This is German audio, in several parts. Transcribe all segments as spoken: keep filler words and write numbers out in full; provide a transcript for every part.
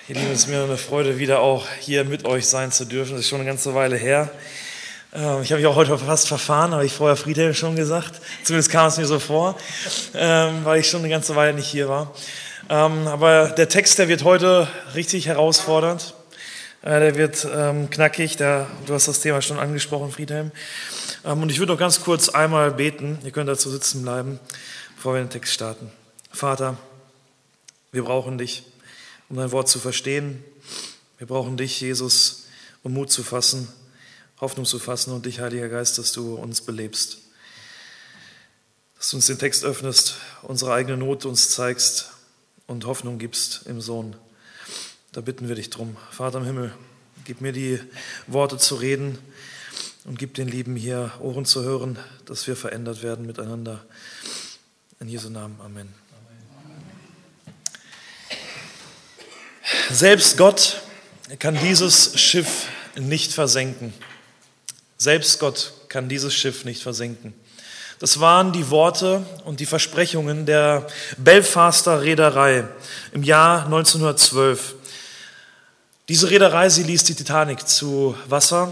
Ihr Lieben, es ist mir eine Freude, wieder auch hier mit euch sein zu dürfen. Das ist schon eine ganze Weile her. Ich habe mich auch heute fast verfahren, habe ich vorher Friedhelm schon gesagt. Zumindest kam es mir so vor, weil ich schon eine ganze Weile nicht hier war. Aber der Text, der wird heute richtig herausfordernd. Der wird knackig. Der, du hast das Thema schon angesprochen, Friedhelm. Und ich würde noch ganz kurz einmal beten. Ihr könnt dazu sitzen bleiben, bevor wir den Text starten. Vater, wir brauchen dich, um dein Wort zu verstehen. Wir brauchen dich, Jesus, um Mut zu fassen, Hoffnung zu fassen und dich, Heiliger Geist, dass du uns belebst. Dass du uns den Text öffnest, unsere eigene Not uns zeigst und Hoffnung gibst im Sohn. Da bitten wir dich drum. Vater im Himmel, gib mir die Worte zu reden und gib den Lieben hier Ohren zu hören, dass wir verändert werden miteinander. In Jesu Namen, Amen. Selbst Gott kann dieses Schiff nicht versenken. Selbst Gott kann dieses Schiff nicht versenken. Das waren die Worte und die Versprechungen der Belfaster Reederei im Jahr neunzehnhundertzwölf. Diese Reederei, sie ließ die Titanic zu Wasser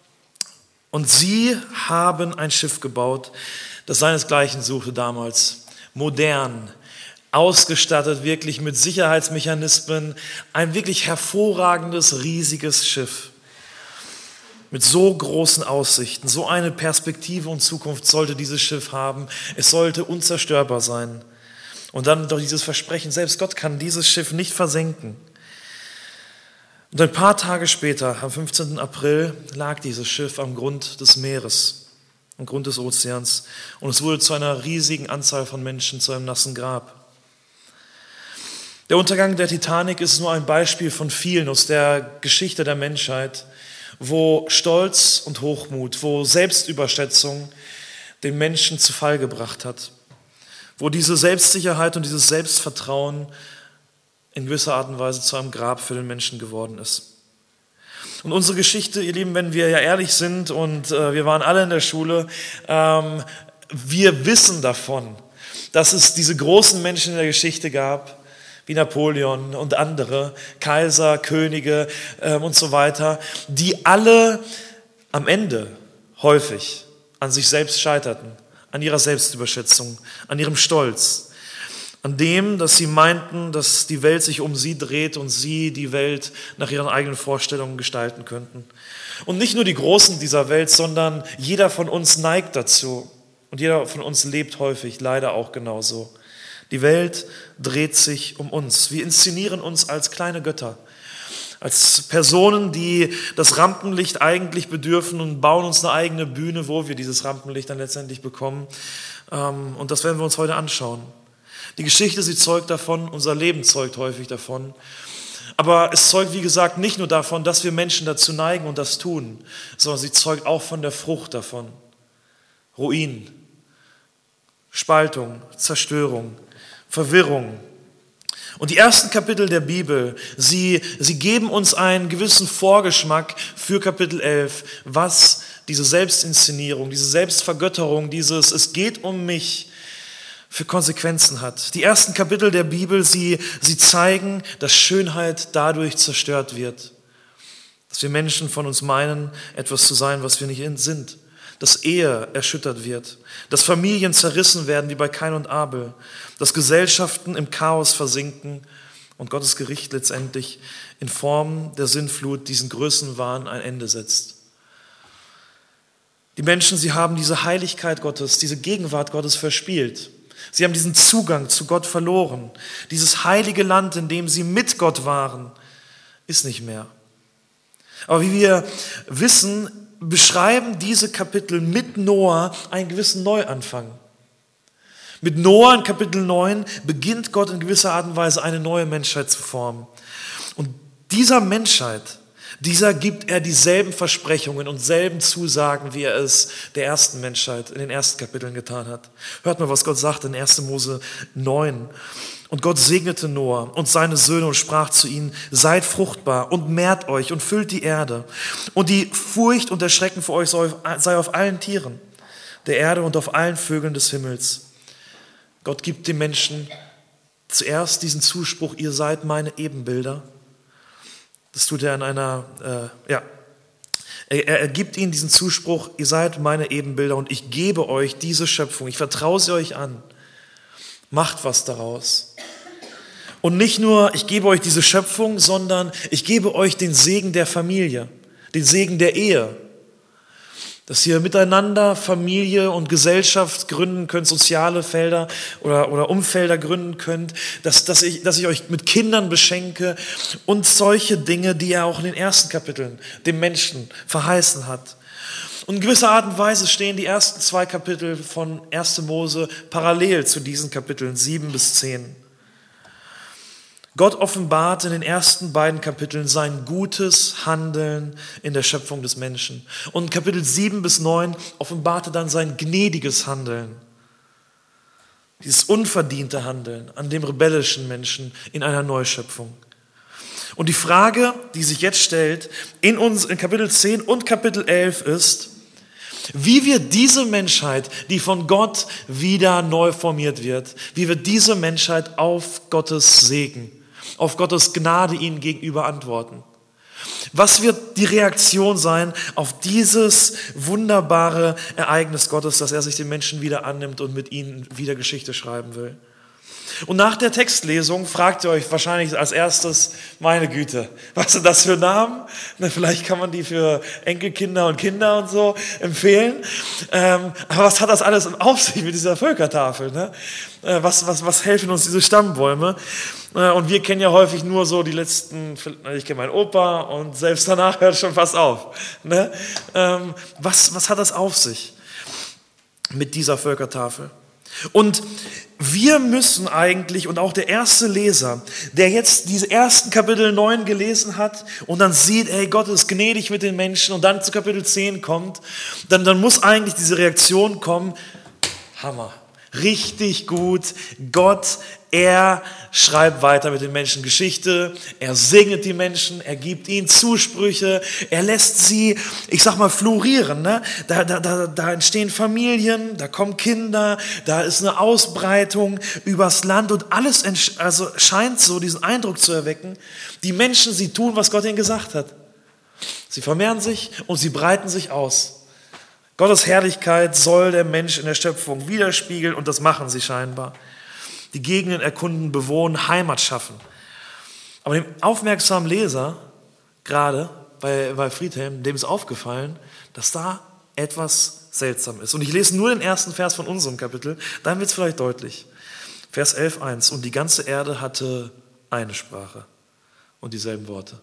und sie haben ein Schiff gebaut, das seinesgleichen suchte damals. Modern, ausgestattet wirklich mit Sicherheitsmechanismen, ein wirklich hervorragendes, riesiges Schiff. Mit so großen Aussichten, so eine Perspektive und Zukunft sollte dieses Schiff haben. Es sollte unzerstörbar sein. Und dann doch dieses Versprechen, selbst Gott kann dieses Schiff nicht versenken. Und ein paar Tage später, am fünfzehnten April, lag dieses Schiff am Grund des Meeres, am Grund des Ozeans. Und es wurde zu einer riesigen Anzahl von Menschen zu einem nassen Grab. Der Untergang der Titanic ist nur ein Beispiel von vielen aus der Geschichte der Menschheit, wo Stolz und Hochmut, wo Selbstüberschätzung den Menschen zu Fall gebracht hat, wo diese Selbstsicherheit und dieses Selbstvertrauen in gewisser Art und Weise zu einem Grab für den Menschen geworden ist. Und unsere Geschichte, ihr Lieben, wenn wir ja ehrlich sind und äh, wir waren alle in der Schule, ähm, wir wissen davon, dass es diese großen Menschen in der Geschichte gab, wie Napoleon und andere, Kaiser, Könige ähm, und so weiter, die alle am Ende häufig an sich selbst scheiterten, an ihrer Selbstüberschätzung, an ihrem Stolz, an dem, dass sie meinten, dass die Welt sich um sie dreht und sie die Welt nach ihren eigenen Vorstellungen gestalten könnten. Und nicht nur die Großen dieser Welt, sondern jeder von uns neigt dazu und jeder von uns lebt häufig leider auch genauso. Die Welt dreht sich um uns. Wir inszenieren uns als kleine Götter, als Personen, die das Rampenlicht eigentlich bedürfen und bauen uns eine eigene Bühne, wo wir dieses Rampenlicht dann letztendlich bekommen. Und das werden wir uns heute anschauen. Die Geschichte, sie zeugt davon, unser Leben zeugt häufig davon. Aber es zeugt, wie gesagt, nicht nur davon, dass wir Menschen dazu neigen und das tun, sondern sie zeugt auch von der Frucht davon. Ruin, Spaltung, Zerstörung, Verwirrung. Und die ersten Kapitel der Bibel, sie, sie geben uns einen gewissen Vorgeschmack für Kapitel elf, was diese Selbstinszenierung, diese Selbstvergötterung, dieses Es geht um mich für Konsequenzen hat. Die ersten Kapitel der Bibel, sie, sie zeigen, dass Schönheit dadurch zerstört wird. Dass wir Menschen von uns meinen, etwas zu sein, was wir nicht sind. Dass Ehe erschüttert wird, dass Familien zerrissen werden wie bei Kain und Abel, dass Gesellschaften im Chaos versinken und Gottes Gericht letztendlich in Form der Sintflut diesen Größenwahn ein Ende setzt. Die Menschen, sie haben diese Heiligkeit Gottes, diese Gegenwart Gottes verspielt. Sie haben diesen Zugang zu Gott verloren. Dieses heilige Land, in dem sie mit Gott waren, ist nicht mehr. Aber wie wir wissen, beschreiben diese Kapitel mit Noah einen gewissen Neuanfang. Mit Noah in Kapitel neun beginnt Gott in gewisser Art und Weise eine neue Menschheit zu formen. Und dieser Menschheit, dieser gibt er dieselben Versprechungen und selben Zusagen, wie er es der ersten Menschheit in den ersten Kapiteln getan hat. Hört mal, was Gott sagt in erster Mose neun. Und Gott segnete Noah und seine Söhne und sprach zu ihnen, seid fruchtbar und mehrt euch und füllt die Erde. Und die Furcht und der Schrecken für euch sei auf allen Tieren der Erde und auf allen Vögeln des Himmels. Gott gibt den Menschen zuerst diesen Zuspruch, ihr seid meine Ebenbilder. Das tut er in einer, äh, ja, er, er gibt ihnen diesen Zuspruch, ihr seid meine Ebenbilder und ich gebe euch diese Schöpfung, ich vertraue sie euch an, macht was daraus. Und nicht nur, ich gebe euch diese Schöpfung, sondern ich gebe euch den Segen der Familie, den Segen der Ehe. Dass ihr miteinander Familie und Gesellschaft gründen könnt, soziale Felder oder, oder Umfelder gründen könnt, dass, dass, ich, dass ich euch mit Kindern beschenke und solche Dinge, die er auch in den ersten Kapiteln dem Menschen verheißen hat. Und in gewisser Art und Weise stehen die ersten zwei Kapitel von erster Mose parallel zu diesen Kapiteln sieben bis zehn. Gott offenbart in den ersten beiden Kapiteln sein gutes Handeln in der Schöpfung des Menschen. Und Kapitel sieben bis neun offenbarte dann sein gnädiges Handeln. Dieses unverdiente Handeln an dem rebellischen Menschen in einer Neuschöpfung. Und die Frage, die sich jetzt stellt, in uns in Kapitel zehn und Kapitel elf ist, wie wird diese Menschheit, die von Gott wieder neu formiert wird, wie wird diese Menschheit auf Gottes Segen, auf Gottes Gnade ihnen gegenüber antworten? Was wird die Reaktion sein auf dieses wunderbare Ereignis Gottes, dass er sich den Menschen wieder annimmt und mit ihnen wieder Geschichte schreiben will? Und nach der Textlesung fragt ihr euch wahrscheinlich als erstes, meine Güte, was sind das für Namen? Na, vielleicht kann man die für Enkelkinder und Kinder und so empfehlen. Ähm, aber was hat das alles auf sich mit dieser Völkertafel? Ne? Äh, was, was, was helfen uns diese Stammbäume? Äh, und wir kennen ja häufig nur so die letzten, ich kenne meinen Opa und selbst danach hört schon fast auf. Ne? Ähm, was, was hat das auf sich mit dieser Völkertafel? Und wir müssen eigentlich, und auch der erste Leser, der jetzt diese ersten Kapitel neun gelesen hat und dann sieht, ey, Gott ist gnädig mit den Menschen und dann zu Kapitel zehn kommt, dann, dann muss eigentlich diese Reaktion kommen, Hammer, richtig gut, Gott, er schreibt weiter mit den Menschen Geschichte, er segnet die Menschen, er gibt ihnen Zusprüche, er lässt sie, ich sag mal, florieren. Ne? Da, da, da, da entstehen Familien, da kommen Kinder, da ist eine Ausbreitung übers Land und alles also scheint so diesen Eindruck zu erwecken, die Menschen, sie tun, was Gott ihnen gesagt hat. Sie vermehren sich und sie breiten sich aus. Gottes Herrlichkeit soll der Mensch in der Schöpfung widerspiegeln und das machen sie scheinbar. Die Gegenden erkunden, bewohnen, Heimat schaffen. Aber dem aufmerksamen Leser, gerade bei, bei Friedhelm, dem ist aufgefallen, dass da etwas seltsam ist. Und ich lese nur den ersten Vers von unserem Kapitel, dann wird es vielleicht deutlich. Vers elf, eins. Und die ganze Erde hatte eine Sprache und dieselben Worte.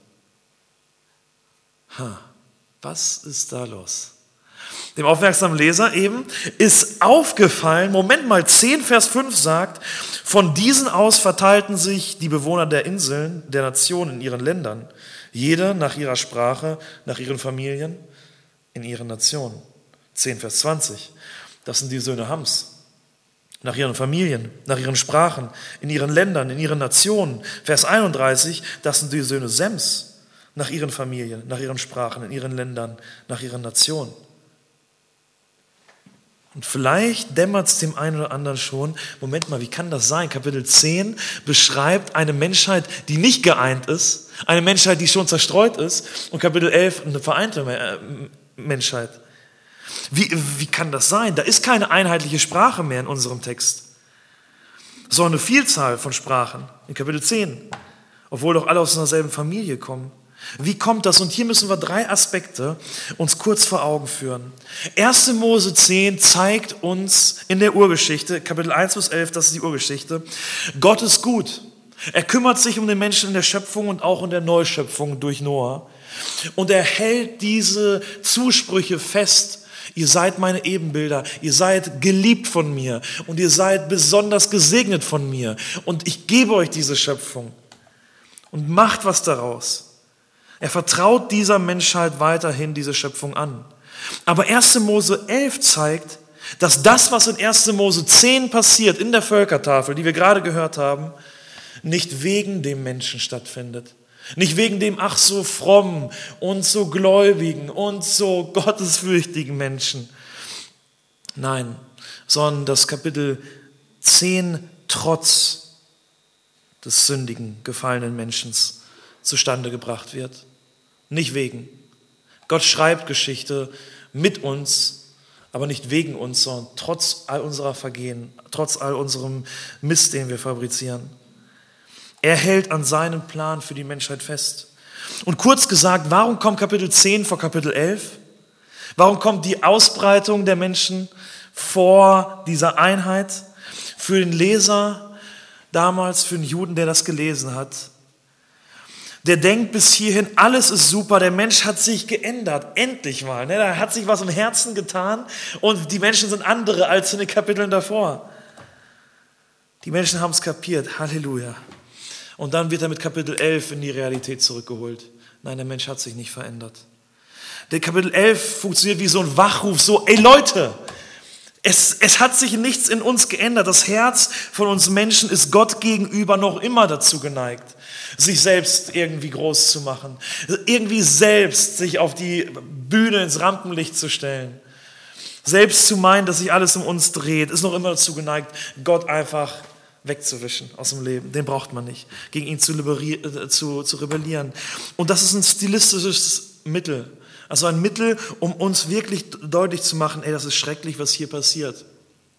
Ha, was ist da los? Dem aufmerksamen Leser eben ist aufgefallen, Moment mal, zehn Vers fünf sagt, von diesen aus verteilten sich die Bewohner der Inseln, der Nationen in ihren Ländern, jeder nach ihrer Sprache, nach ihren Familien, in ihren Nationen. zehn Vers zwanzig, das sind die Söhne Hams, nach ihren Familien, nach ihren Sprachen, in ihren Ländern, in ihren Nationen. Vers einunddreißig, das sind die Söhne Sems, nach ihren Familien, nach ihren Sprachen, in ihren Ländern, nach ihren Nationen. Und vielleicht dämmert es dem einen oder anderen schon, Moment mal, wie kann das sein? Kapitel zehn beschreibt eine Menschheit, die nicht geeint ist, eine Menschheit, die schon zerstreut ist, und Kapitel elf eine vereinte Menschheit. Wie, wie kann das sein? Da ist keine einheitliche Sprache mehr in unserem Text, sondern eine Vielzahl von Sprachen in Kapitel zehn, obwohl doch alle aus einer selben Familie kommen. Wie kommt das? Und hier müssen wir drei Aspekte uns kurz vor Augen führen. erster Mose zehn zeigt uns in der Urgeschichte, Kapitel eins bis elf, das ist die Urgeschichte, Gott ist gut. Er kümmert sich um den Menschen in der Schöpfung und auch in der Neuschöpfung durch Noah. Und er hält diese Zusprüche fest. Ihr seid meine Ebenbilder, ihr seid geliebt von mir und ihr seid besonders gesegnet von mir. Und ich gebe euch diese Schöpfung und macht was daraus. Er vertraut dieser Menschheit weiterhin diese Schöpfung an. Aber erster Mose elf zeigt, dass das, was in erster Mose zehn passiert, in der Völkertafel, die wir gerade gehört haben, nicht wegen dem Menschen stattfindet. Nicht wegen dem ach so frommen und so gläubigen und so gottesfürchtigen Menschen. Nein, sondern das Kapitel zehn trotz des sündigen, gefallenen Menschen zustande gebracht wird. Nicht wegen. Gott schreibt Geschichte mit uns, aber nicht wegen uns, sondern trotz all unserer Vergehen, trotz all unserem Mist, den wir fabrizieren. Er hält an seinem Plan für die Menschheit fest. Und kurz gesagt, warum kommt Kapitel zehn vor Kapitel elf? Warum kommt die Ausbreitung der Menschen vor dieser Einheit? Für den Leser damals, für den Juden, der das gelesen hat, der denkt bis hierhin, alles ist super, der Mensch hat sich geändert, endlich mal. Ne? Da hat sich was im Herzen getan und die Menschen sind andere als in den Kapiteln davor. Die Menschen haben es kapiert, Halleluja. Und dann wird er mit Kapitel elf in die Realität zurückgeholt. Nein, der Mensch hat sich nicht verändert. Der Kapitel elf funktioniert wie so ein Wachruf, so, ey Leute, es, es hat sich nichts in uns geändert. Das Herz von uns Menschen ist Gott gegenüber noch immer dazu geneigt, sich selbst irgendwie groß zu machen, irgendwie selbst sich auf die Bühne ins Rampenlicht zu stellen, selbst zu meinen, dass sich alles um uns dreht, ist noch immer dazu geneigt, Gott einfach wegzuwischen aus dem Leben. Den braucht man nicht, gegen ihn zu, liberi- zu, zu rebellieren. Und das ist ein stilistisches Mittel, also ein Mittel, um uns wirklich deutlich zu machen, ey, das ist schrecklich, was hier passiert.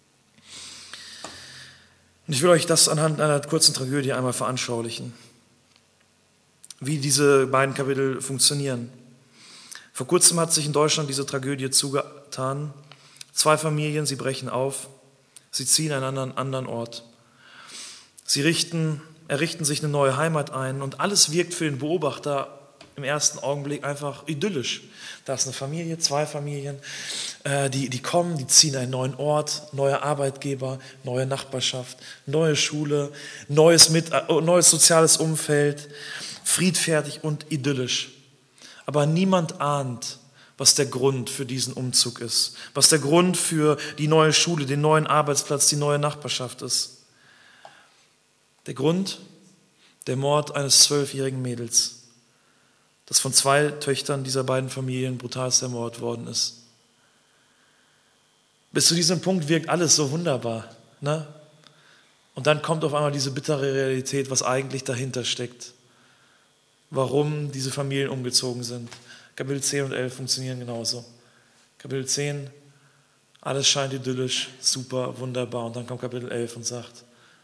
Und ich will euch das anhand einer kurzen Tragödie einmal veranschaulichen, wie diese beiden Kapitel funktionieren. Vor kurzem hat sich in Deutschland diese Tragödie zugetan. Zwei Familien, sie brechen auf, sie ziehen an einen anderen Ort. Sie richten, errichten sich eine neue Heimat ein und alles wirkt für den Beobachter im ersten Augenblick einfach idyllisch. Da ist eine Familie, zwei Familien, äh, die, die kommen, die ziehen einen neuen Ort, neuer Arbeitgeber, neue Nachbarschaft, neue Schule, neues, Mit, äh, neues soziales Umfeld, friedfertig und idyllisch. Aber niemand ahnt, was der Grund für diesen Umzug ist, was der Grund für die neue Schule, den neuen Arbeitsplatz, die neue Nachbarschaft ist. Der Grund? Der Mord eines zwölfjährigen Mädels, das von zwei Töchtern dieser beiden Familien brutalst ermordet worden ist. Bis zu diesem Punkt wirkt alles so wunderbar, ne? Und dann kommt auf einmal diese bittere Realität, was eigentlich dahinter steckt. Warum diese Familien umgezogen sind. Kapitel zehn und elf funktionieren genauso. Kapitel zehn, alles scheint idyllisch, super, wunderbar. Und dann kommt Kapitel elf und sagt,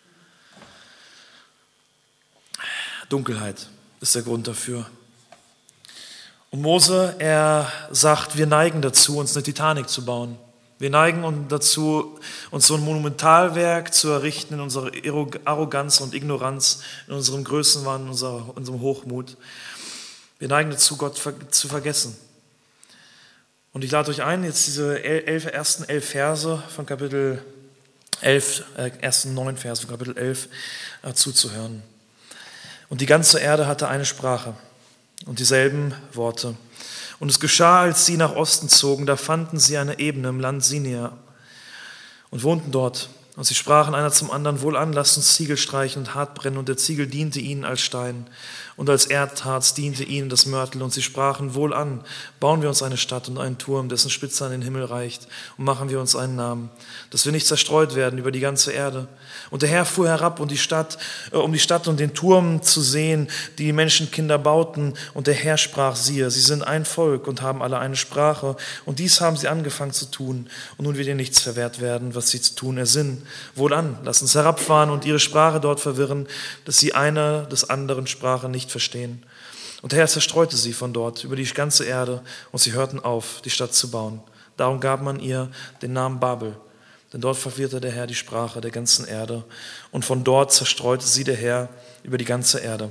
Dunkelheit ist der Grund dafür. Und Mose, er sagt, wir neigen dazu, uns eine Titanic zu bauen. Wir neigen dazu, uns so ein Monumentalwerk zu errichten in unserer Arroganz und Ignoranz, in unserem Größenwahn, in unserem Hochmut. Wir neigen dazu, Gott zu vergessen. Und ich lade euch ein, jetzt diese elf, ersten elf Verse von Kapitel elf, äh, ersten neun Verse von Kapitel elf äh, zuzuhören. Und die ganze Erde hatte eine Sprache und dieselben Worte. Und es geschah, als sie nach Osten zogen, da fanden sie eine Ebene im Land Sinai und wohnten dort. Und sie sprachen einer zum anderen, wohlan, lasst uns Ziegel streichen und hart brennen. Und der Ziegel diente ihnen als Stein und als Erdharz diente ihnen das Mörtel. Und sie sprachen, wohlan, bauen wir uns eine Stadt und einen Turm, dessen Spitze an den Himmel reicht, und machen wir uns einen Namen, dass wir nicht zerstreut werden über die ganze Erde. Und der Herr fuhr herab, um die Stadt, äh, um die Stadt und den Turm zu sehen, die die Menschenkinder bauten. Und der Herr sprach, siehe, sie sind ein Volk und haben alle eine Sprache. Und dies haben sie angefangen zu tun. Und nun wird ihnen nichts verwehrt werden, was sie zu tun ersinnen. Wohlan, lass uns herabfahren und ihre Sprache dort verwirren, dass sie einer des anderen Sprache nicht verstehen. Und der Herr zerstreute sie von dort über die ganze Erde, und sie hörten auf, die Stadt zu bauen. Darum gab man ihr den Namen Babel, denn dort verwirrte der Herr die Sprache der ganzen Erde, und von dort zerstreute sie der Herr über die ganze Erde.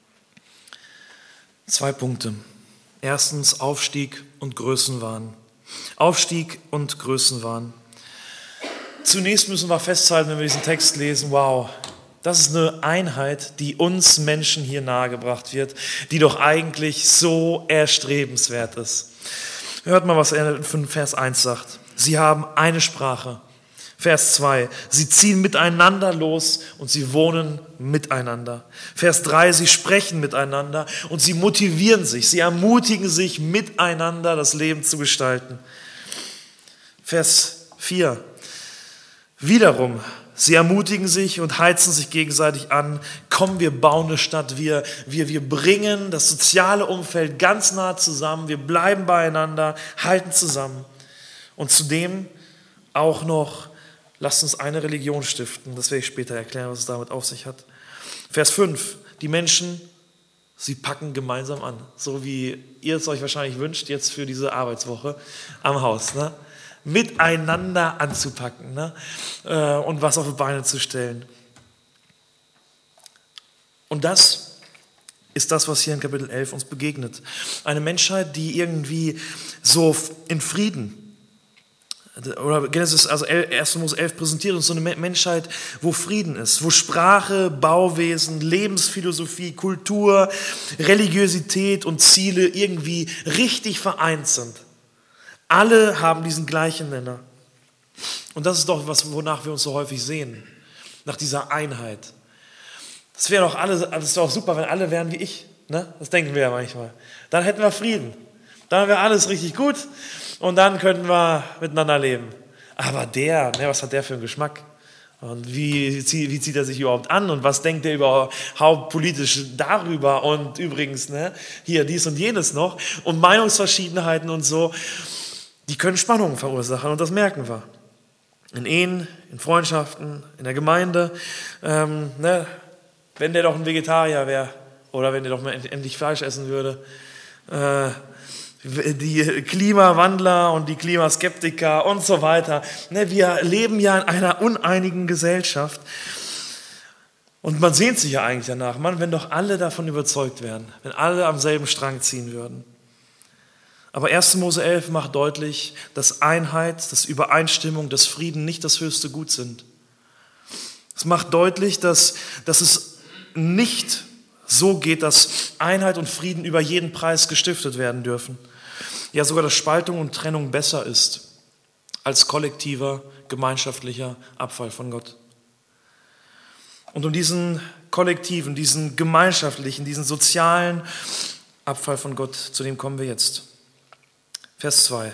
Zwei Punkte. Erstens Aufstieg und Größenwahn. Aufstieg und Größenwahn. Zunächst müssen wir festhalten, wenn wir diesen Text lesen, wow, das ist eine Einheit, die uns Menschen hier nahegebracht wird, die doch eigentlich so erstrebenswert ist. Hört mal, was er in Vers eins sagt. Sie haben eine Sprache. Vers zwei, sie ziehen miteinander los und sie wohnen miteinander. Vers drei, sie sprechen miteinander und sie motivieren sich, sie ermutigen sich, miteinander das Leben zu gestalten. Vers vier, wiederum, Sie ermutigen sich und heizen sich gegenseitig an. Komm, wir bauen eine Stadt. Wir, wir, wir bringen das soziale Umfeld ganz nah zusammen. Wir bleiben beieinander, halten zusammen. Und zudem auch noch, lasst uns eine Religion stiften. Das werde ich später erklären, was es damit auf sich hat. Vers fünf. Die Menschen, sie packen gemeinsam an. So wie ihr es euch wahrscheinlich wünscht, jetzt für diese Arbeitswoche am Haus. Ne? Miteinander anzupacken, ne? äh, und was auf die Beine zu stellen. Und das ist das, was hier in Kapitel elf uns begegnet. Eine Menschheit, die irgendwie so in Frieden, oder Genesis, also erster Mose elf präsentiert uns so eine Menschheit, wo Frieden ist, wo Sprache, Bauwesen, Lebensphilosophie, Kultur, Religiosität und Ziele irgendwie richtig vereint sind. Alle haben diesen gleichen Nenner. Und das ist doch was, wonach wir uns so häufig sehen, nach dieser Einheit. Das wäre doch alle, das wäre auch super, wenn alle wären wie ich. Ne? Das denken wir ja manchmal. Dann hätten wir Frieden. Dann wäre alles richtig gut und dann könnten wir miteinander leben. Aber der, ne, was hat der für einen Geschmack? Und wie, wie zieht er sich überhaupt an? Und was denkt er überhaupt politisch darüber? Und übrigens, ne, hier dies und jenes noch. Und Meinungsverschiedenheiten und so, die können Spannungen verursachen und das merken wir. In Ehen, in Freundschaften, in der Gemeinde. Ähm, ne, wenn der doch ein Vegetarier wäre oder wenn der doch mal endlich Fleisch essen würde. Äh, die Klimawandler und die Klimaskeptiker und so weiter. Wir leben ja in einer uneinigen Gesellschaft und man sehnt sich ja eigentlich danach, Mann, wenn doch alle davon überzeugt wären, wenn alle am selben Strang ziehen würden. Aber erster Mose elf macht deutlich, dass Einheit, dass Übereinstimmung, dass Frieden nicht das höchste Gut sind. Es macht deutlich, dass, dass es nicht so geht, dass Einheit und Frieden über jeden Preis gestiftet werden dürfen. Ja, sogar, dass Spaltung und Trennung besser ist als kollektiver, gemeinschaftlicher Abfall von Gott. Und um diesen kollektiven, diesen gemeinschaftlichen, diesen sozialen Abfall von Gott, zu dem kommen wir jetzt. Vers zwei.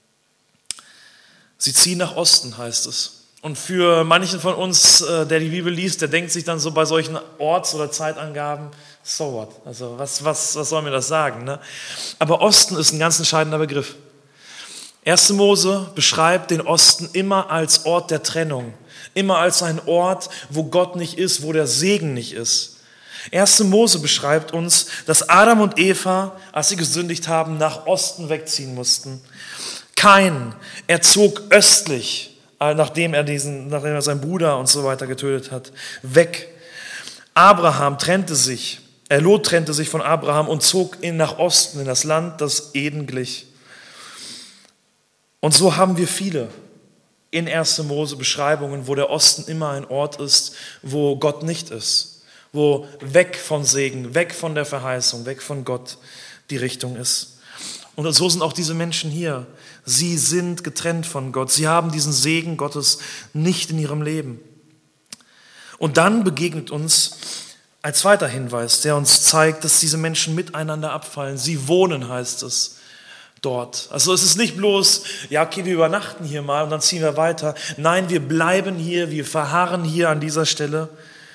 Sie ziehen nach Osten, heißt es. Und für manchen von uns, der die Bibel liest, der denkt sich dann so bei solchen Orts- oder Zeitangaben, so what? Also was, was, was soll mir das sagen? Ne? Aber Osten ist ein ganz entscheidender Begriff. erster Mose beschreibt den Osten immer als Ort der Trennung, immer als ein Ort, wo Gott nicht ist, wo der Segen nicht ist. erster Mose beschreibt uns, dass Adam und Eva, als sie gesündigt haben, nach Osten wegziehen mussten. Kain, er zog östlich, nachdem er, diesen, nachdem er seinen Bruder und so weiter getötet hat, weg. Abraham trennte sich, er Lot trennte sich von Abraham und zog ihn nach Osten, in das Land, das Eden glich. Und so haben wir viele in erster Mose Beschreibungen, wo der Osten immer ein Ort ist, wo Gott nicht ist, wo weg von Segen, weg von der Verheißung, weg von Gott die Richtung ist. Und so sind auch diese Menschen hier. Sie sind getrennt von Gott. Sie haben diesen Segen Gottes nicht in ihrem Leben. Und dann begegnet uns ein zweiter Hinweis, der uns zeigt, dass diese Menschen miteinander abfallen. Sie wohnen, heißt es, dort. Also es ist nicht bloß, ja okay, wir übernachten hier mal und dann ziehen wir weiter. Nein, wir bleiben hier, wir verharren hier an dieser Stelle.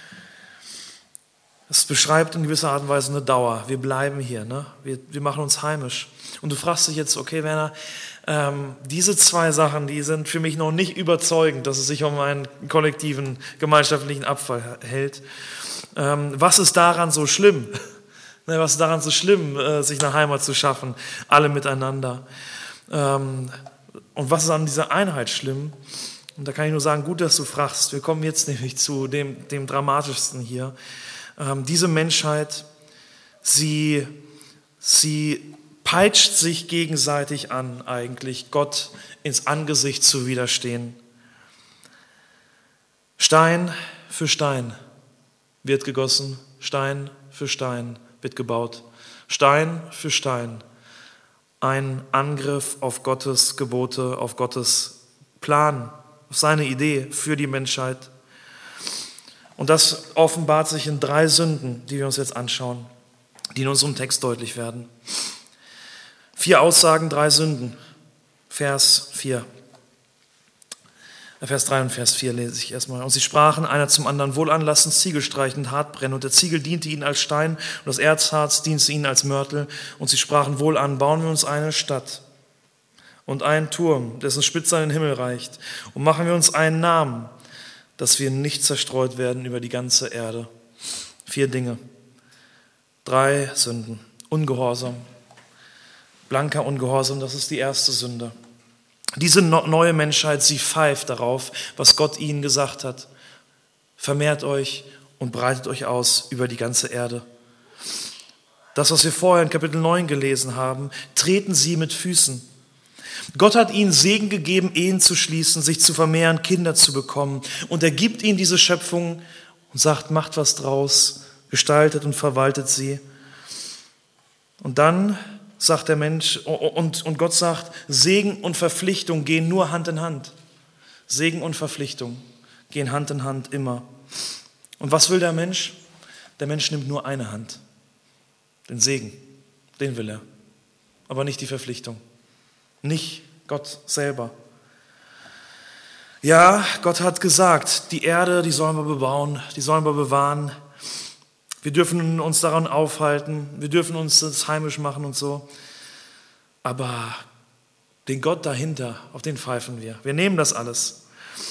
Es beschreibt in gewisser Art und Weise eine Dauer. Wir bleiben hier, ne? wir, wir machen uns heimisch. Und du fragst dich jetzt, okay Werner, ähm, diese zwei Sachen, die sind für mich noch nicht überzeugend, dass es sich um einen kollektiven, gemeinschaftlichen Abfall hält. Ähm, was ist daran so schlimm? ne, was ist daran so schlimm, äh, sich eine Heimat zu schaffen, alle miteinander? Ähm, und was ist an dieser Einheit schlimm? Und da kann ich nur sagen, gut, dass du fragst. Wir kommen jetzt nämlich zu dem, dem Dramatischsten hier. Ähm, diese Menschheit, sie, sie peitscht sich gegenseitig an, eigentlich Gott ins Angesicht zu widerstehen. Stein für Stein wird gegossen, Stein für Stein wird gebaut, Stein für Stein. Ein Angriff auf Gottes Gebote, auf Gottes Plan, auf seine Idee für die Menschheit. Und das offenbart sich in drei Sünden, die wir uns jetzt anschauen, die in unserem Text deutlich werden. Vier Aussagen, drei Sünden. Vers vier. Vers drei und Vers vier lese ich erstmal. Und sie sprachen einer zum anderen, wohlan, lasst uns Ziegel streichen und hart brennen. Und der Ziegel diente ihnen als Stein und das Erzharz diente ihnen als Mörtel. Und sie sprachen, wohlan, bauen wir uns eine Stadt und einen Turm, dessen Spitze an den Himmel reicht. Und machen wir uns einen Namen, dass wir nicht zerstreut werden über die ganze Erde. Vier Dinge. Drei Sünden. Ungehorsam. Blanker Ungehorsam, das ist die erste Sünde. Diese neue Menschheit, sie pfeift darauf, was Gott ihnen gesagt hat. Vermehrt euch und breitet euch aus über die ganze Erde. Das, was wir vorher in Kapitel neun gelesen haben, treten sie mit Füßen. Gott hat ihnen Segen gegeben, Ehen zu schließen, sich zu vermehren, Kinder zu bekommen. Und er gibt ihnen diese Schöpfung und sagt, macht was draus, gestaltet und verwaltet sie. Und dann sagt der Mensch, und, und Gott sagt, Segen und Verpflichtung gehen nur Hand in Hand. Segen und Verpflichtung gehen Hand in Hand immer. Und was will der Mensch? Der Mensch nimmt nur eine Hand. Den Segen, den will er. Aber nicht die Verpflichtung. Nicht Gott selber. Ja, Gott hat gesagt, die Erde, die sollen wir bebauen, die sollen wir bewahren. Wir dürfen uns daran aufhalten, wir dürfen uns das heimisch machen und so. Aber den Gott dahinter, auf den pfeifen wir. Wir nehmen das alles.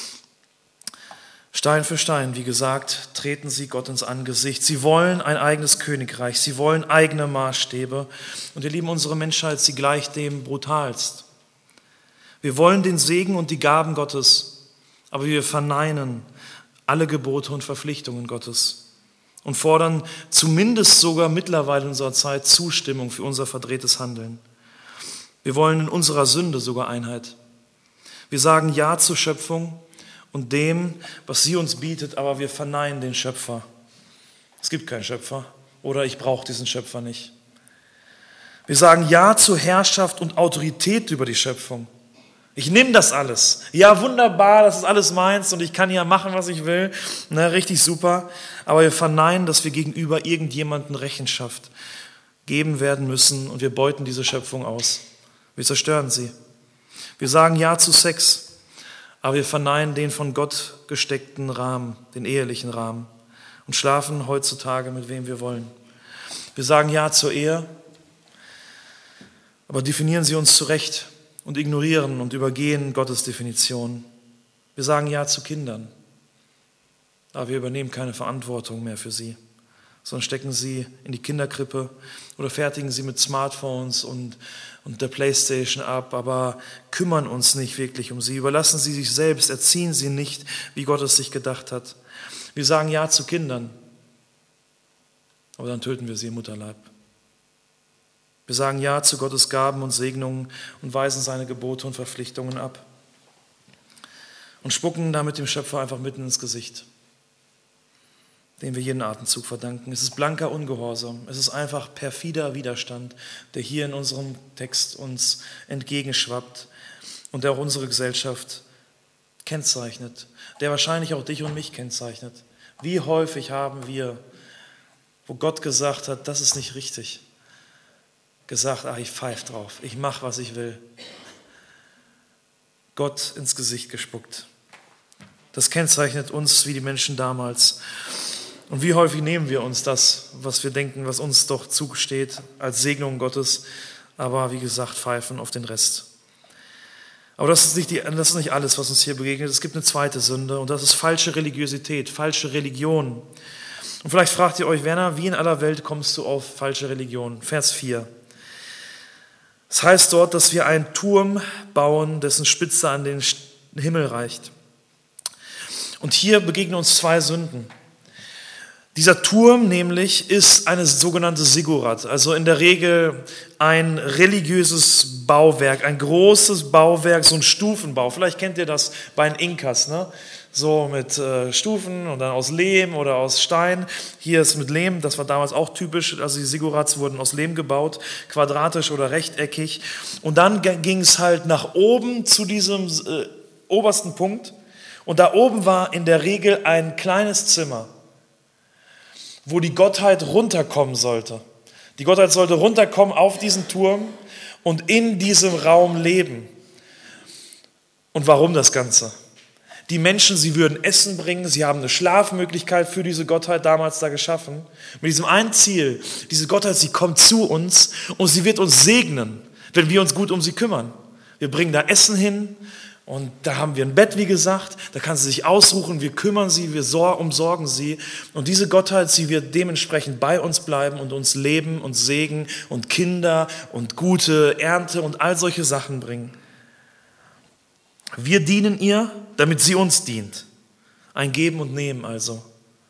Stein für Stein, wie gesagt, treten sie Gott ins Angesicht. Sie wollen ein eigenes Königreich, sie wollen eigene Maßstäbe. Und ihr Lieben, unsere Menschheit, sie gleicht dem brutalst. Wir wollen den Segen und die Gaben Gottes, aber wir verneinen alle Gebote und Verpflichtungen Gottes. Und fordern zumindest sogar mittlerweile in unserer Zeit Zustimmung für unser verdrehtes Handeln. Wir wollen in unserer Sünde sogar Einheit. Wir sagen Ja zur Schöpfung und dem, was sie uns bietet, aber wir verneinen den Schöpfer. Es gibt keinen Schöpfer oder ich brauche diesen Schöpfer nicht. Wir sagen Ja zur Herrschaft und Autorität über die Schöpfung. Ich nehme das alles. Ja, wunderbar, das ist alles meins und ich kann ja machen, was ich will. Ne, richtig super. Aber wir verneinen, dass wir gegenüber irgendjemandem Rechenschaft geben werden müssen und wir beuten diese Schöpfung aus. Wir zerstören sie. Wir sagen Ja zu Sex, aber wir verneinen den von Gott gesteckten Rahmen, den ehelichen Rahmen und schlafen heutzutage mit wem wir wollen. Wir sagen Ja zur Ehe, aber definieren sie uns zurecht und ignorieren und übergehen Gottes Definition. Wir sagen Ja zu Kindern, aber wir übernehmen keine Verantwortung mehr für sie, sondern stecken sie in die Kinderkrippe oder fertigen sie mit Smartphones und, und der Playstation ab, aber kümmern uns nicht wirklich um sie, überlassen sie sich selbst, erziehen sie nicht, wie Gott es sich gedacht hat. Wir sagen Ja zu Kindern, aber dann töten wir sie im Mutterleib. Wir sagen Ja zu Gottes Gaben und Segnungen und weisen seine Gebote und Verpflichtungen ab und spucken damit dem Schöpfer einfach mitten ins Gesicht, dem wir jeden Atemzug verdanken. Es ist blanker Ungehorsam, es ist einfach perfider Widerstand, der hier in unserem Text uns entgegenschwappt und der auch unsere Gesellschaft kennzeichnet, der wahrscheinlich auch dich und mich kennzeichnet. Wie häufig haben wir, wo Gott gesagt hat, das ist nicht richtig, gesagt, ach, ich pfeife drauf, ich mache, was ich will. Gott ins Gesicht gespuckt. Das kennzeichnet uns wie die Menschen damals. Und wie häufig nehmen wir uns das, was wir denken, was uns doch zugesteht, als Segnung Gottes, aber wie gesagt, pfeifen auf den Rest. Aber das ist nicht, die, das ist nicht alles, was uns hier begegnet. Es gibt eine zweite Sünde und das ist falsche Religiosität, falsche Religion. Und vielleicht fragt ihr euch, Werner, wie in aller Welt kommst du auf falsche Religion? Vers vier. Es heißt dort, dass wir einen Turm bauen, dessen Spitze an den Himmel reicht. Und hier begegnen uns zwei Sünden. Dieser Turm nämlich ist eine sogenannte Sigurat, also in der Regel ein religiöses Bauwerk, ein großes Bauwerk, so ein Stufenbau. Vielleicht kennt ihr das bei den Inkas, ne? So mit äh, Stufen und dann aus Lehm oder aus Stein. Hier ist mit Lehm, das war damals auch typisch, also die Sigurats wurden aus Lehm gebaut, quadratisch oder rechteckig. Und dann ging es halt nach oben zu diesem äh, obersten Punkt und da oben war in der Regel ein kleines Zimmer, wo die Gottheit runterkommen sollte. Die Gottheit sollte runterkommen auf diesen Turm und in diesem Raum leben. Und warum das Ganze? Die Menschen, sie würden Essen bringen, sie haben eine Schlafmöglichkeit für diese Gottheit damals da geschaffen. Mit diesem einen Ziel, diese Gottheit, sie kommt zu uns und sie wird uns segnen, wenn wir uns gut um sie kümmern. Wir bringen da Essen hin und da haben wir ein Bett, wie gesagt, da kann sie sich ausruhen, wir kümmern sie, wir umsorgen sie. Und diese Gottheit, sie wird dementsprechend bei uns bleiben und uns Leben und Segen und Kinder und gute Ernte und all solche Sachen bringen. Wir dienen ihr, damit sie uns dient. Ein Geben und Nehmen also.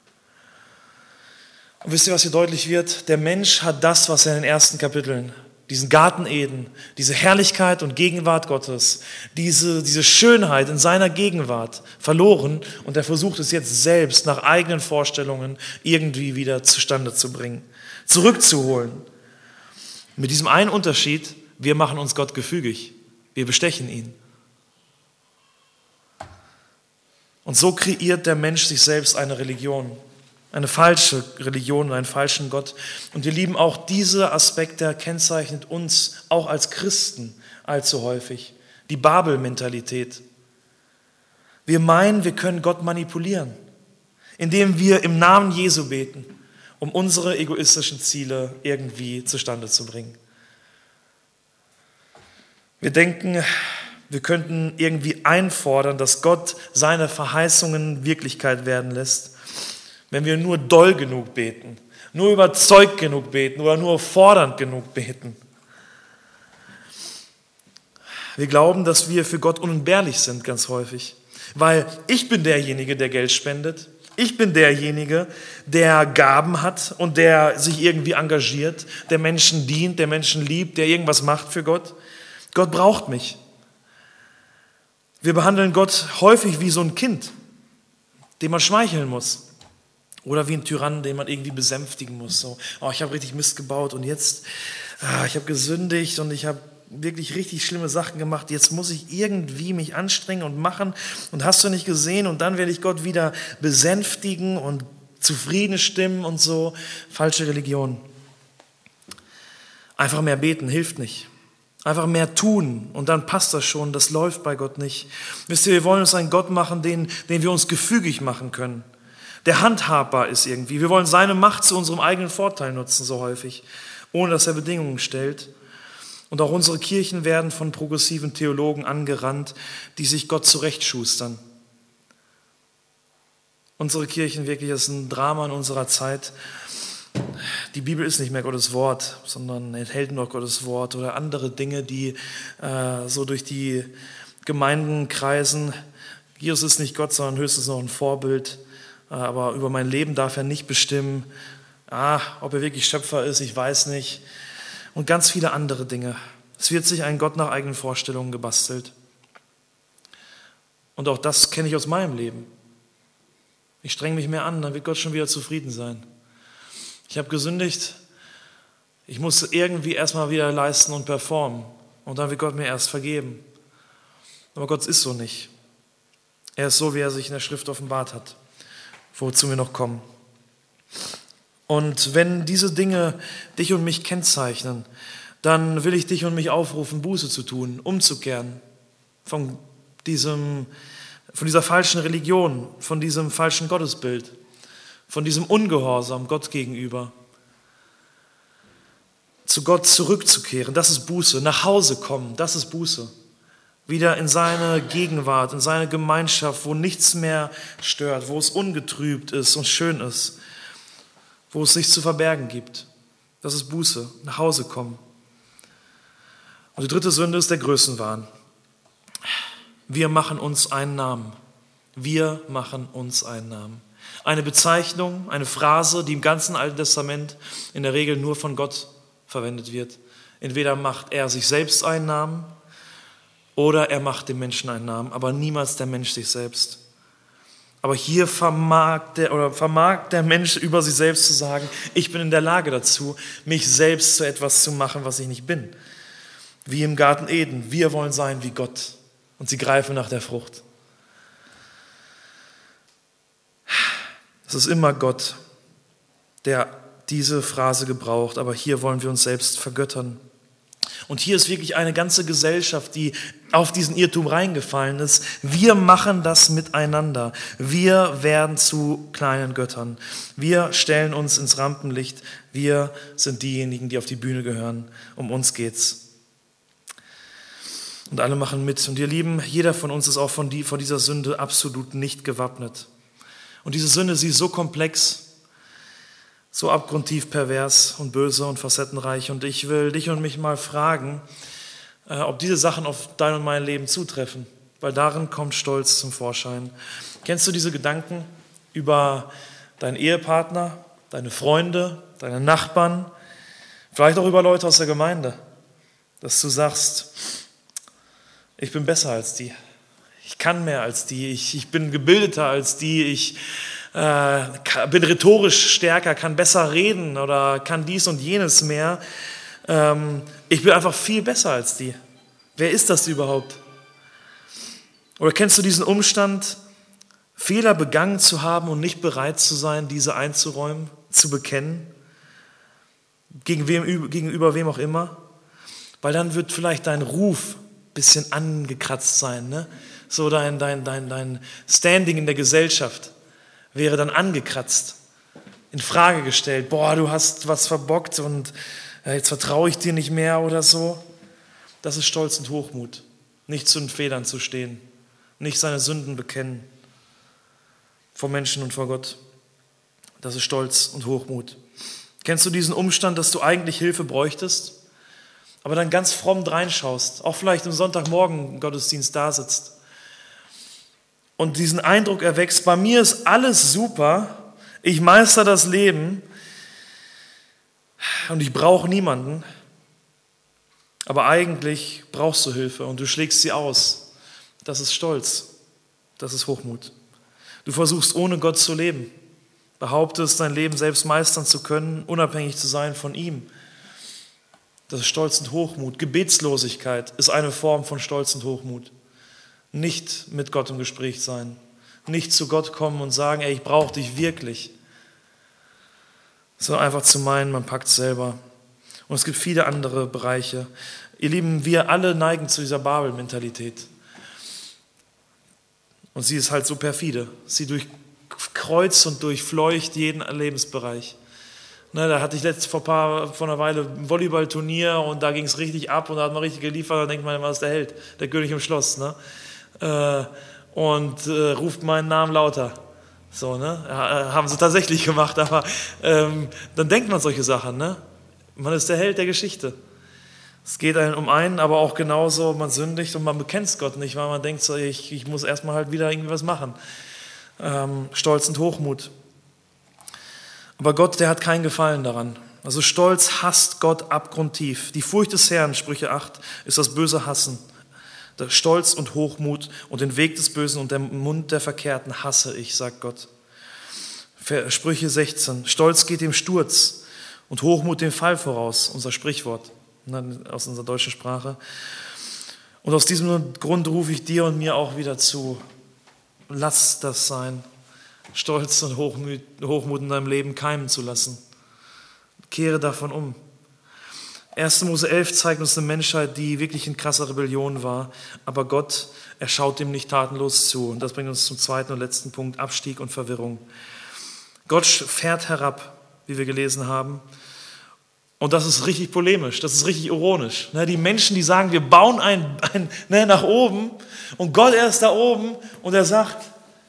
Und wisst ihr, was hier deutlich wird? Der Mensch hat das, was er in den ersten Kapiteln, diesen Garten Eden, diese Herrlichkeit und Gegenwart Gottes, diese, diese Schönheit in seiner Gegenwart verloren und er versucht es jetzt selbst nach eigenen Vorstellungen irgendwie wieder zustande zu bringen, zurückzuholen. Mit diesem einen Unterschied, wir machen uns Gott gefügig, wir bestechen ihn. Und so kreiert der Mensch sich selbst eine Religion, eine falsche Religion, einen falschen Gott. Und ihr Lieben, auch dieser Aspekt, der kennzeichnet uns auch als Christen allzu häufig. Die Babel-Mentalität. Wir meinen, wir können Gott manipulieren, indem wir im Namen Jesu beten, um unsere egoistischen Ziele irgendwie zustande zu bringen. Wir denken, wir könnten irgendwie einfordern, dass Gott seine Verheißungen Wirklichkeit werden lässt, wenn wir nur doll genug beten, nur überzeugt genug beten oder nur fordernd genug beten. Wir glauben, dass wir für Gott unentbehrlich sind, ganz häufig, weil ich bin derjenige, der Geld spendet, ich bin derjenige, der Gaben hat und der sich irgendwie engagiert, der Menschen dient, der Menschen liebt, der irgendwas macht für Gott. Gott braucht mich. Wir behandeln Gott häufig wie so ein Kind, dem man schmeicheln muss. Oder wie ein Tyrann, den man irgendwie besänftigen muss. So, oh, ich habe richtig Mist gebaut und jetzt, ah, ich habe gesündigt und ich habe wirklich richtig schlimme Sachen gemacht. Jetzt muss ich irgendwie mich anstrengen und machen. Und hast du nicht gesehen? Und dann werde ich Gott wieder besänftigen und zufrieden stimmen und so. Falsche Religion. Einfach mehr beten hilft nicht. Einfach mehr tun und dann passt das schon, das läuft bei Gott nicht. Wisst ihr, wir wollen uns einen Gott machen, den, den wir uns gefügig machen können, der handhabbar ist irgendwie. Wir wollen seine Macht zu unserem eigenen Vorteil nutzen, so häufig, ohne dass er Bedingungen stellt. Und auch unsere Kirchen werden von progressiven Theologen angerannt, die sich Gott zurechtschustern. Unsere Kirchen wirklich, das ist ein Drama in unserer Zeit. Die Bibel ist nicht mehr Gottes Wort, sondern enthält nur Gottes Wort oder andere Dinge, die äh, so durch die Gemeinden kreisen. Jesus ist nicht Gott, sondern höchstens noch ein Vorbild. Äh, aber über mein Leben darf er nicht bestimmen. Ah, ob er wirklich Schöpfer ist, ich weiß nicht. Und ganz viele andere Dinge. Es wird sich ein Gott nach eigenen Vorstellungen gebastelt. Und auch das kenne ich aus meinem Leben. Ich strenge mich mehr an, dann wird Gott schon wieder zufrieden sein. Ich habe gesündigt, ich muss irgendwie erstmal wieder leisten und performen und dann wird Gott mir erst vergeben. Aber Gott ist so nicht. Er ist so, wie er sich in der Schrift offenbart hat, wozu wir noch kommen. Und wenn diese Dinge dich und mich kennzeichnen, dann will ich dich und mich aufrufen, Buße zu tun, umzukehren von diesem, von dieser falschen Religion, von diesem falschen Gottesbild, von diesem Ungehorsam Gott gegenüber, zu Gott zurückzukehren. Das ist Buße. Nach Hause kommen, das ist Buße. Wieder in seine Gegenwart, in seine Gemeinschaft, wo nichts mehr stört, wo es ungetrübt ist und schön ist, wo es nichts zu verbergen gibt. Das ist Buße. Nach Hause kommen. Und die dritte Sünde ist der Größenwahn. Wir machen uns einen Namen. Wir machen uns einen Namen. Eine Bezeichnung, eine Phrase, die im ganzen Alten Testament in der Regel nur von Gott verwendet wird. Entweder macht er sich selbst einen Namen oder er macht dem Menschen einen Namen, aber niemals der Mensch sich selbst. Aber hier vermag der, oder vermag der Mensch über sich selbst zu sagen, ich bin in der Lage dazu, mich selbst zu etwas zu machen, was ich nicht bin. Wie im Garten Eden, wir wollen sein wie Gott und sie greifen nach der Frucht. Es ist immer Gott, der diese Phrase gebraucht, aber hier wollen wir uns selbst vergöttern. Und hier ist wirklich eine ganze Gesellschaft, die auf diesen Irrtum reingefallen ist. Wir machen das miteinander. Wir werden zu kleinen Göttern. Wir stellen uns ins Rampenlicht. Wir sind diejenigen, die auf die Bühne gehören. Um uns geht's. Und alle machen mit. Und ihr Lieben, jeder von uns ist auch von die, vor dieser Sünde absolut nicht gewappnet. Und diese Sünde, sie ist so komplex, so abgrundtief pervers und böse und facettenreich. Und ich will dich und mich mal fragen, äh, ob diese Sachen auf dein und mein Leben zutreffen. Weil darin kommt Stolz zum Vorschein. Kennst du diese Gedanken über deinen Ehepartner, deine Freunde, deine Nachbarn, vielleicht auch über Leute aus der Gemeinde, dass du sagst, ich bin besser als die, ich kann mehr als die, ich, ich bin gebildeter als die, ich äh, bin rhetorisch stärker, kann besser reden oder kann dies und jenes mehr. Ähm, ich bin einfach viel besser als die. Wer ist das überhaupt? Oder kennst du diesen Umstand, Fehler begangen zu haben und nicht bereit zu sein, diese einzuräumen, zu bekennen? Gegen wem, gegenüber wem auch immer? Weil dann wird vielleicht dein Ruf ein bisschen angekratzt sein, ne? So dein, dein, dein, dein Standing in der Gesellschaft wäre dann angekratzt, in Frage gestellt. Boah, du hast was verbockt und jetzt vertraue ich dir nicht mehr oder so. Das ist Stolz und Hochmut. Nicht zu den Fehlern zu stehen, nicht seine Sünden bekennen vor Menschen und vor Gott. Das ist Stolz und Hochmut. Kennst du diesen Umstand, dass du eigentlich Hilfe bräuchtest, aber dann ganz fromm reinschaust, auch vielleicht am Sonntagmorgen im Gottesdienst da sitzt und diesen Eindruck erwächst, bei mir ist alles super, ich meister das Leben und ich brauche niemanden, aber eigentlich brauchst du Hilfe und du schlägst sie aus. Das ist Stolz, das ist Hochmut. Du versuchst ohne Gott zu leben, behauptest dein Leben selbst meistern zu können, unabhängig zu sein von ihm. Das ist Stolz und Hochmut. Gebetslosigkeit ist eine Form von Stolz und Hochmut. Nicht mit Gott im Gespräch sein, nicht zu Gott kommen und sagen, ey, ich brauche dich wirklich, sondern einfach zu meinen, man packt es selber. Und es gibt viele andere Bereiche. Ihr Lieben, wir alle neigen zu dieser Babel-Mentalität. Und sie ist halt so perfide. Sie durchkreuzt und durchfleucht jeden Lebensbereich. Ne, da hatte ich letzt vor, paar, vor einer Weile ein Volleyballturnier und da ging es richtig ab und da hat man richtig geliefert. Da denkt man, was ist der Held? Der König im Schloss. Ne? Äh, und äh, ruft meinen Namen lauter. So, ne? Ja, haben sie tatsächlich gemacht, aber ähm, dann denkt man solche Sachen. Ne? Man ist der Held der Geschichte. Es geht einem um einen, aber auch genauso, man sündigt und man bekennt Gott nicht, weil man denkt, so, ich, ich muss erstmal halt wieder irgendwie was machen. Ähm, Stolz und Hochmut. Aber Gott, der hat keinen Gefallen daran. Also Stolz hasst Gott abgrundtief. Die Furcht des Herrn, Sprüche acht, ist das böse Hassen. Der Stolz und Hochmut und den Weg des Bösen und den Mund der Verkehrten hasse ich, sagt Gott. Sprüche sechzehn, Stolz geht dem Sturz und Hochmut dem Fall voraus, unser Sprichwort aus unserer deutschen Sprache. Und aus diesem Grund rufe ich dir und mir auch wieder zu, lass das sein, Stolz und Hochmut, Hochmut in deinem Leben keimen zu lassen. Kehre davon um. erster Mose elf zeigt uns eine Menschheit, die wirklich in krasser Rebellion war, aber Gott, er schaut dem nicht tatenlos zu. Und das bringt uns zum zweiten und letzten Punkt, Abstieg und Verwirrung. Gott fährt herab, wie wir gelesen haben. Und das ist richtig polemisch, das ist richtig ironisch. Die Menschen, die sagen, wir bauen ein, ein ne, nach oben und Gott, er ist da oben und er sagt,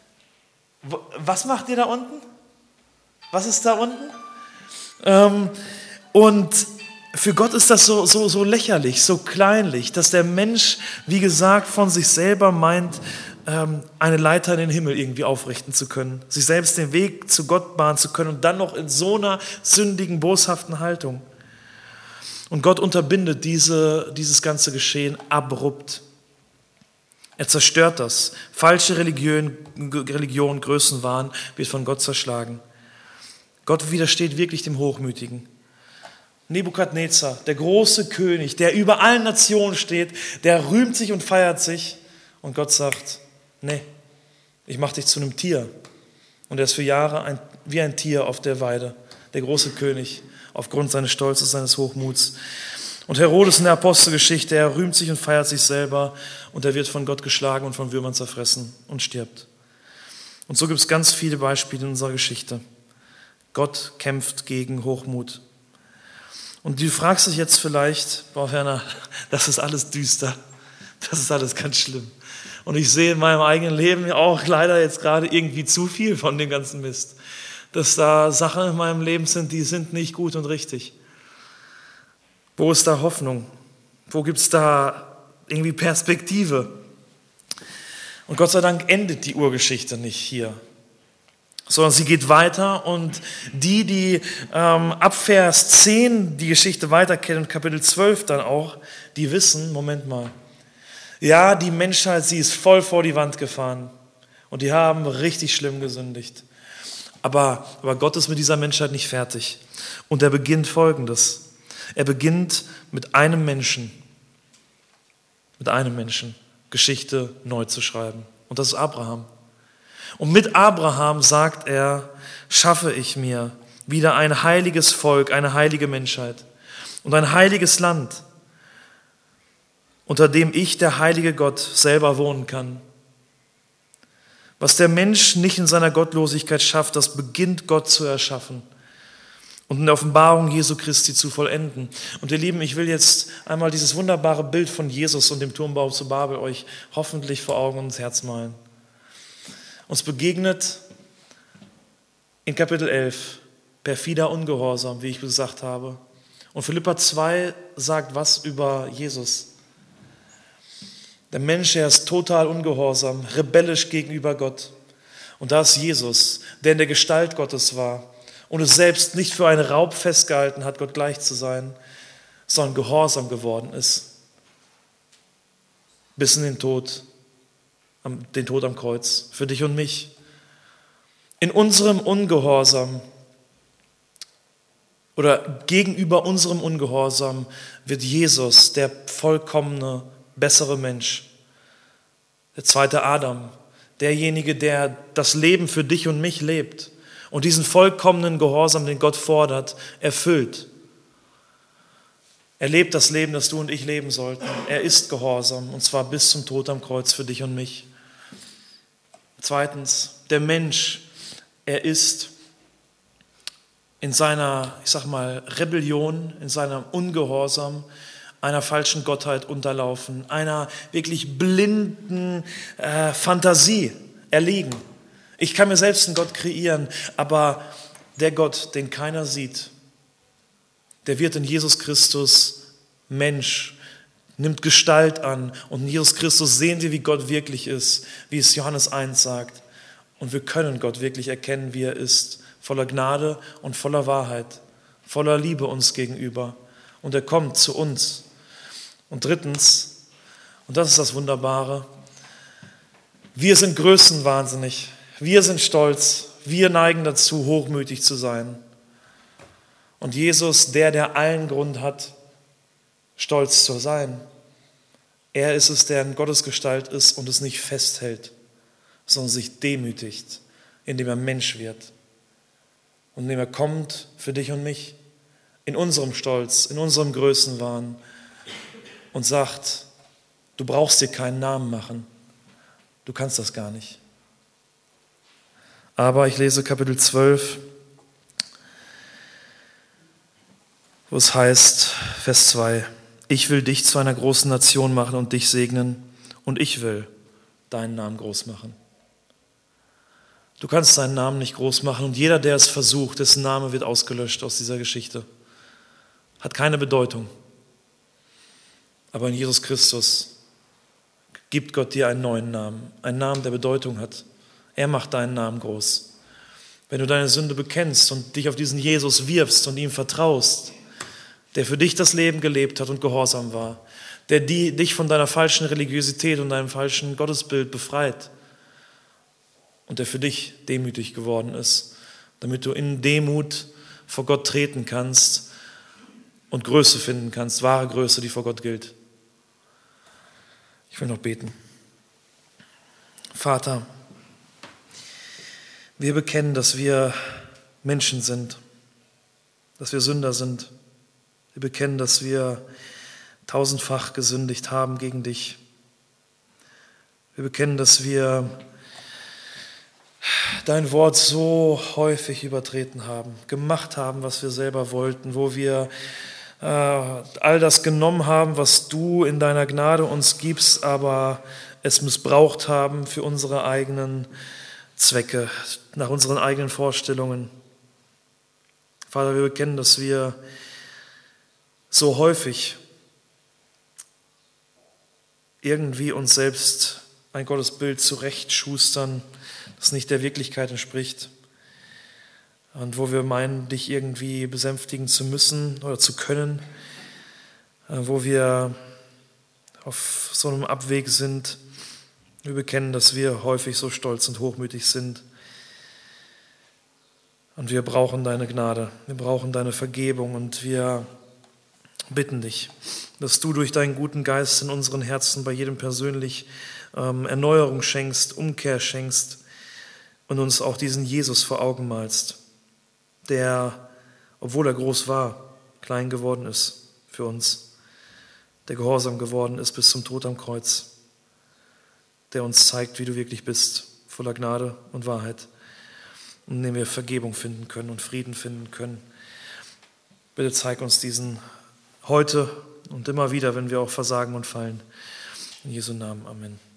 was macht ihr da unten? Was ist da unten? Ähm, und für Gott ist das so, so, so lächerlich, so kleinlich, dass der Mensch, wie gesagt, von sich selber meint, ähm, eine Leiter in den Himmel irgendwie aufrichten zu können, sich selbst den Weg zu Gott bahnen zu können und dann noch in so einer sündigen, boshaften Haltung. Und Gott unterbindet diese, dieses ganze Geschehen abrupt. Er zerstört das. Falsche Religion, Religion, Größenwahn wird von Gott zerschlagen. Gott widersteht wirklich dem Hochmütigen. Nebukadnezar, der große König, der über allen Nationen steht, der rühmt sich und feiert sich. Und Gott sagt, nee, ich mache dich zu einem Tier. Und er ist für Jahre ein, wie ein Tier auf der Weide, der große König, aufgrund seines Stolzes, seines Hochmuts. Und Herodes in der Apostelgeschichte, er rühmt sich und feiert sich selber und er wird von Gott geschlagen und von Würmern zerfressen und stirbt. Und so gibt es ganz viele Beispiele in unserer Geschichte. Gott kämpft gegen Hochmut. Und du fragst dich jetzt vielleicht, boah Werner, das ist alles düster, das ist alles ganz schlimm. Und ich sehe in meinem eigenen Leben auch leider jetzt gerade irgendwie zu viel von dem ganzen Mist. Dass da Sachen in meinem Leben sind, die sind nicht gut und richtig. Wo ist da Hoffnung? Wo gibt es da irgendwie Perspektive? Und Gott sei Dank endet die Urgeschichte nicht hier, sondern sie geht weiter und die, die ähm, ab Vers zehn die Geschichte weiterkennen und Kapitel zwölf dann auch, die wissen, Moment mal, ja, die Menschheit, sie ist voll vor die Wand gefahren und die haben richtig schlimm gesündigt. Aber, aber Gott ist mit dieser Menschheit nicht fertig. Und er beginnt Folgendes. Er beginnt mit einem Menschen, mit einem Menschen Geschichte neu zu schreiben. Und das ist Abraham. Und mit Abraham sagt er, schaffe ich mir wieder ein heiliges Volk, eine heilige Menschheit und ein heiliges Land, unter dem ich, der heilige Gott, selber wohnen kann. Was der Mensch nicht in seiner Gottlosigkeit schafft, das beginnt Gott zu erschaffen und in der Offenbarung Jesu Christi zu vollenden. Und ihr Lieben, ich will jetzt einmal dieses wunderbare Bild von Jesus und dem Turmbau zu Babel euch hoffentlich vor Augen und ins Herz malen. Uns begegnet in Kapitel elf perfider Ungehorsam, wie ich gesagt habe. Und Philipper zwei sagt was über Jesus. Der Mensch, er ist total ungehorsam, rebellisch gegenüber Gott. Und da ist Jesus, der in der Gestalt Gottes war und es selbst nicht für einen Raub festgehalten hat, Gott gleich zu sein, sondern gehorsam geworden ist. Bis in den Tod, den Tod am Kreuz, für dich und mich. In unserem Ungehorsam oder gegenüber unserem Ungehorsam wird Jesus, der vollkommene, bessere Mensch, der zweite Adam, derjenige, der das Leben für dich und mich lebt und diesen vollkommenen Gehorsam, den Gott fordert, erfüllt. Er lebt das Leben, das du und ich leben sollten. Er ist gehorsam, und zwar bis zum Tod am Kreuz für dich und mich. Zweitens, der Mensch, er ist in seiner, ich sag mal, Rebellion, in seinem Ungehorsam, einer falschen Gottheit unterlaufen, einer wirklich blinden äh, Fantasie erliegen. Ich kann mir selbst einen Gott kreieren, aber der Gott, den keiner sieht, der wird in Jesus Christus Mensch, nimmt Gestalt an und in Jesus Christus sehen wir, wie Gott wirklich ist, wie es Johannes eins sagt. Und wir können Gott wirklich erkennen, wie er ist, voller Gnade und voller Wahrheit, voller Liebe uns gegenüber. Und er kommt zu uns. Und drittens, und das ist das Wunderbare, wir sind größenwahnsinnig, wir sind stolz, wir neigen dazu, hochmütig zu sein. Und Jesus, der, der allen Grund hat, stolz zu sein, er ist es, der in Gottes Gestalt ist und es nicht festhält, sondern sich demütigt, indem er Mensch wird und indem er kommt für dich und mich, in unserem Stolz, in unserem Größenwahn, und sagt, du brauchst dir keinen Namen machen, du kannst das gar nicht. Aber ich lese Kapitel zwölf, wo es heißt, Vers zwei, ich will dich zu einer großen Nation machen und dich segnen und ich will deinen Namen groß machen. Du kannst deinen Namen nicht groß machen und jeder, der es versucht, dessen Name wird ausgelöscht aus dieser Geschichte. Hat keine Bedeutung. Aber in Jesus Christus gibt Gott dir einen neuen Namen, einen Namen, der Bedeutung hat. Er macht deinen Namen groß. Wenn du deine Sünde bekennst und dich auf diesen Jesus wirfst und ihm vertraust, der für dich das Leben gelebt hat und gehorsam war, der die, dich von deiner falschen Religiosität und deinem falschen Gottesbild befreit und der für dich demütig geworden ist, damit du in Demut vor Gott treten kannst und Größe finden kannst, wahre Größe, die vor Gott gilt. Ich will noch beten. Vater, wir bekennen, dass wir Menschen sind, dass wir Sünder sind. Wir bekennen, dass wir tausendfach gesündigt haben gegen dich. Wir bekennen, dass wir dein Wort so häufig übertreten haben, gemacht haben, was wir selber wollten, wo wir äh, all das genommen haben, was du in deiner Gnade uns gibst, aber es missbraucht haben für unsere eigenen Zwecke, nach unseren eigenen Vorstellungen. Vater, wir bekennen, dass wir so häufig irgendwie uns selbst ein Gottesbild zurechtschustern, das nicht der Wirklichkeit entspricht und wo wir meinen, dich irgendwie besänftigen zu müssen oder zu können, wo wir auf so einem Abweg sind. Wir bekennen, dass wir häufig so stolz und hochmütig sind und wir brauchen deine Gnade, wir brauchen deine Vergebung und wir bitten dich, dass du durch deinen guten Geist in unseren Herzen bei jedem persönlich ähm, Erneuerung schenkst, Umkehr schenkst und uns auch diesen Jesus vor Augen malst, der, obwohl er groß war, klein geworden ist für uns, der gehorsam geworden ist bis zum Tod am Kreuz, der uns zeigt, wie du wirklich bist, voller Gnade und Wahrheit, in dem wir Vergebung finden können und Frieden finden können. Bitte zeig uns diesen heute und immer wieder, wenn wir auch versagen und fallen. In Jesu Namen, Amen.